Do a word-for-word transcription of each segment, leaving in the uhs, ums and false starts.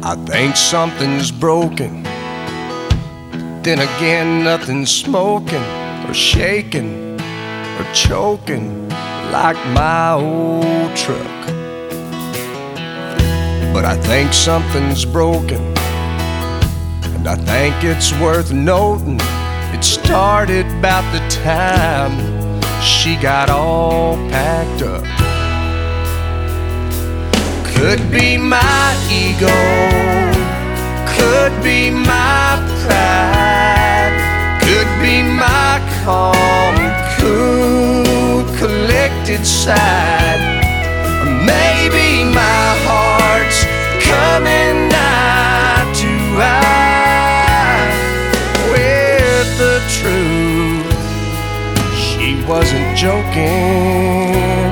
I think something's broken. Then again, nothing's smoking or shaking or choking like my old truck. But I think something's broken, and I think it's worth noting it started about the time she got all packed up. Could be my ego, could be my pride, could be my calm, cool, collected side, or maybe my heart's coming eye to eye with the truth. She wasn't joking.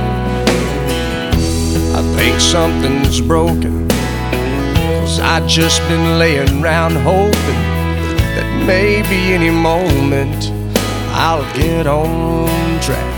I think something's broken, 'cause I just been laying around hoping that maybe any moment I'll get on track.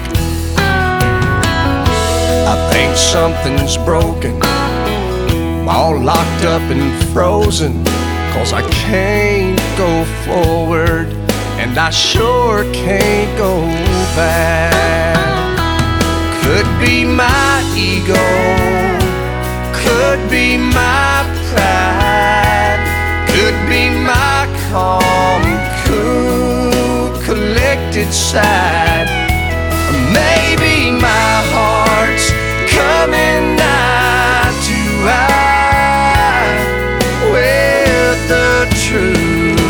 I think something's broken, I'm all locked up and frozen, 'cause I can't go forward and I sure can't go back. Could be my ego, could be my pride, could be my calm, cool, collected side, or maybe my heart's coming eye to eye with the truth.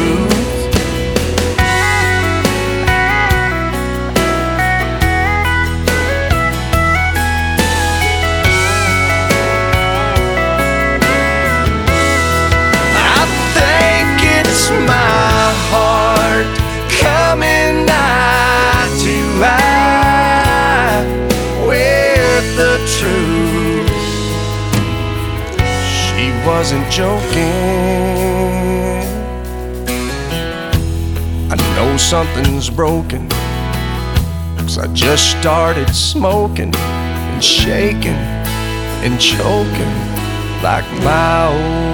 My heart coming eye to eye with the truth. She wasn't joking. I know something's broken, 'cause I just started smoking and shaking and choking like my old